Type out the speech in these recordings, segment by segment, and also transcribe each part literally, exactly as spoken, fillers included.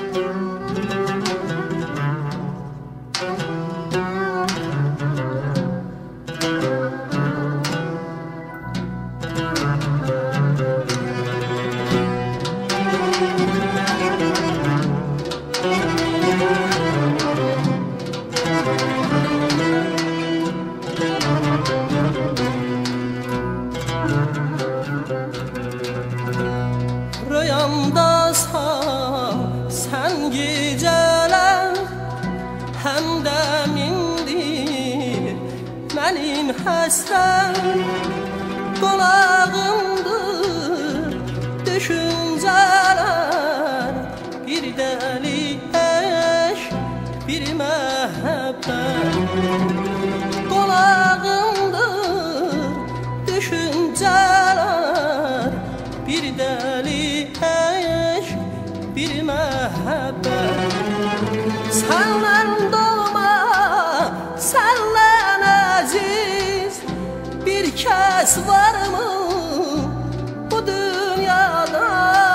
Rüyamdasan sen geceler hem de mindir benim hasret kulağımdır düşünceler bir deli eş bir mehabbet kulağımdır düşünceler bir deli eş bir mehabbet senden doğma senden aziz bir kez var mı bu dünyada?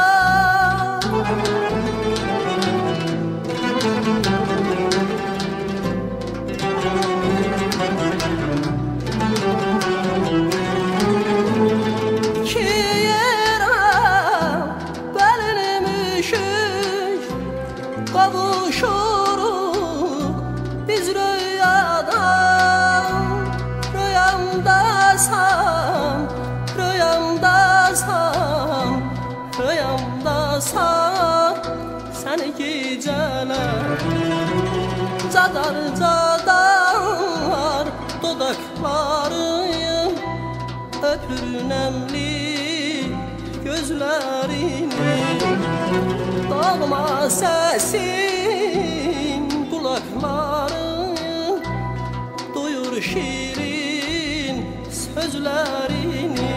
Kavuşuruk biz rüyada, rüyamdasam, rüyamdasam, rüyamdasam seni geceler cadar cadar dudaklarım öpür nemli gözlerini dağma sesin kulaklarım duyur şirin sözlerini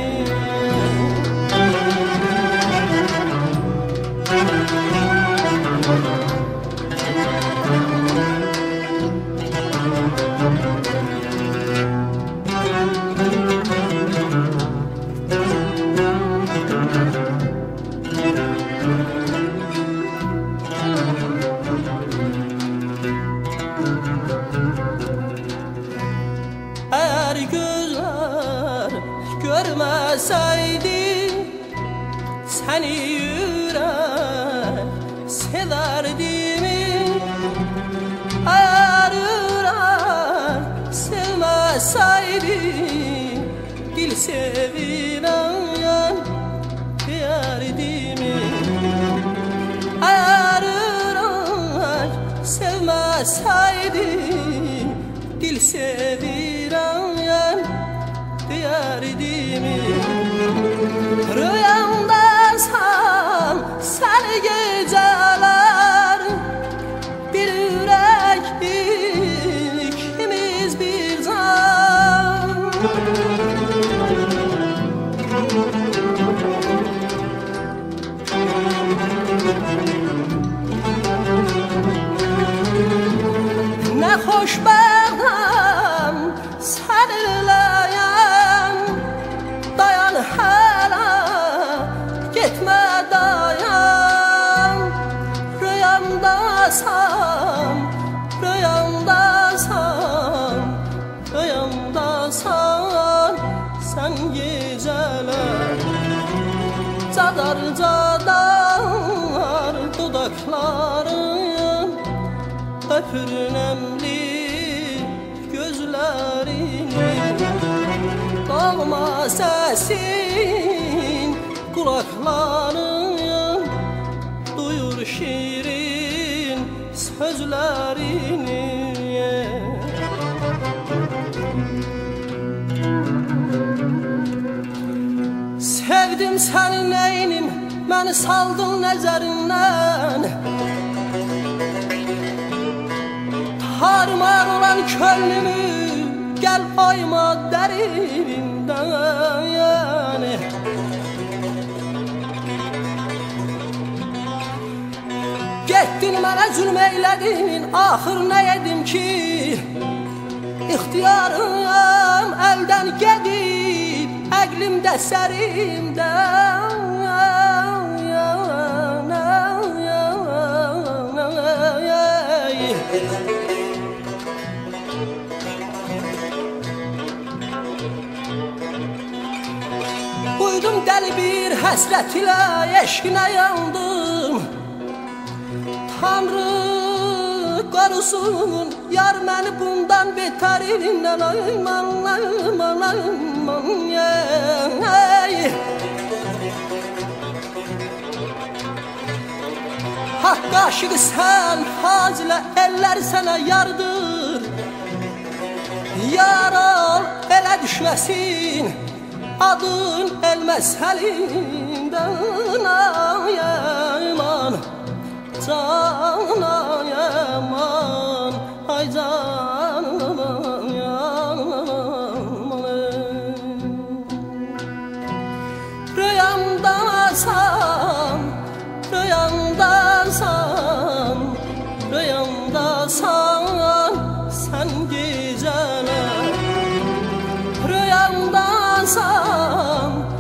eğer gözler görmeseydi seni yürek severdi mi? Eğer yürek sevmeseydi dil sevilen derdi mi? Eğer yürek sevmeseydi dil sevilen derdimi rüyamdasam sen geceler bir yürek ikimiz bir can ne hoşbəxtəm səninləyəm dayan hələ getmə dayan rüyamdasam rüyamdasam rüyamdasam sən gecələr cadar cadar dudaklarım öpür nemli gözlerini dağma sesin kulaklarım duyur şirin sözlerini sevdim seni neynim beni saldın nezerinden harman olan könlümü gel ayma derinden yani. Gettin mənə zulm eylədin axır nə edim ki İxtiyarım əldən gedib əqlimdə sərimdən Uydum deli bir həsrət ilə eşqinə yandım. Tanrı qorusun yar məni bundan betərindən. Ayman, ayman, ayman, ey. Haqqa aşıqı sən fazilə eller sənə yardır. Yar ol elə düşməsin adın elməz əlindən. Ay aman, can ay aman, ay canım ay aman. Rüyamdasan, rüyamdasan, rüyamdasan sen gecələr. Rüyamdasan,